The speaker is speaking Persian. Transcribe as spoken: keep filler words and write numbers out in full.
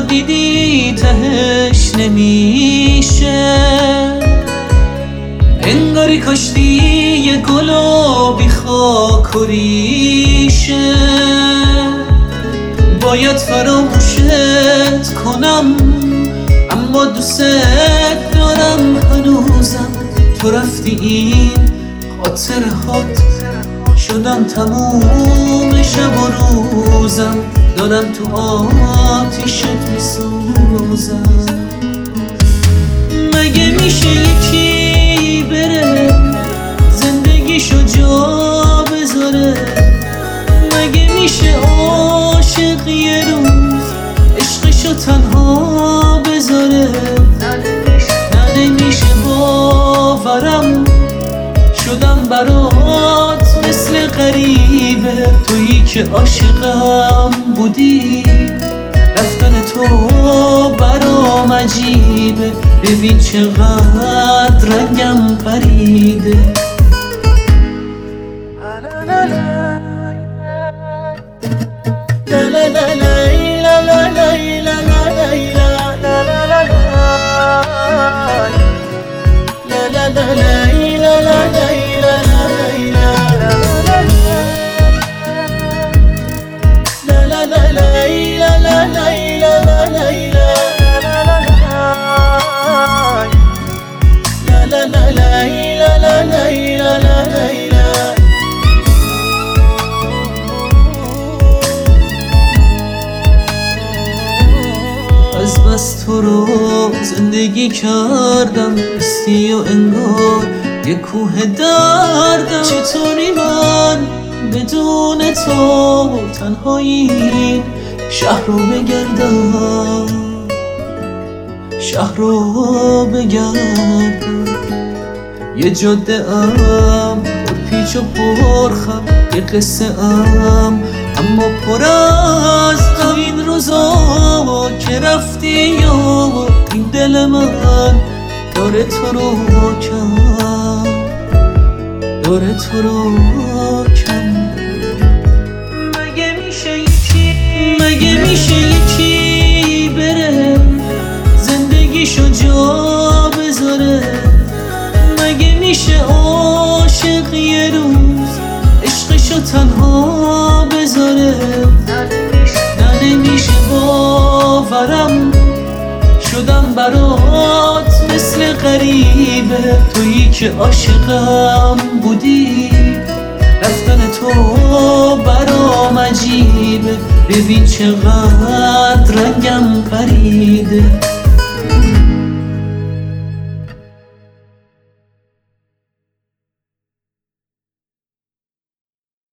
دیدی تهش نمیشه، انگاری کاشتی یه گل و بی خاک و ریشه. باید فراموشت کنم اما دوست دارم هنوزم. تو رفتی این خاطرهات شدم تموم شب و روزم، دارم تو آتیشت میسوزم. مگه میشه یکی بره زندگیشو جا بذاره؟ مگه میشه عاشق یه روز عشقشو تنها بذاره؟ نه نمیشه باورم شدم برات مثل غریبه. تویی که عاشقم بودی رفتن تو برام عجیبه. ببین چقدر رنگم پریده. از بس تو رو زندگی کردم بستی و انگار یه کوه دردم. چطوری من بدون تو تنهایی این شهر رو بگردم، شهر رو بگردم. یه جاده ام پر پیچ و پر خم، یه قصه ام اما پر از غم. این روزا که رفتی و این دل من داره تو رو کم، داره تو رو کم. مگه میشه یکی مگه میشه یکی بره زندگیشو جا بذاره؟ مگه میشه عاشق یه روز عشقشو تنها بذاره؟ نه نمیشه باورم شدم برات مثل غریبه. تویی که عاشقم بودی رفتن تو برام عجیبه. ببین چقدر رنگم پریده.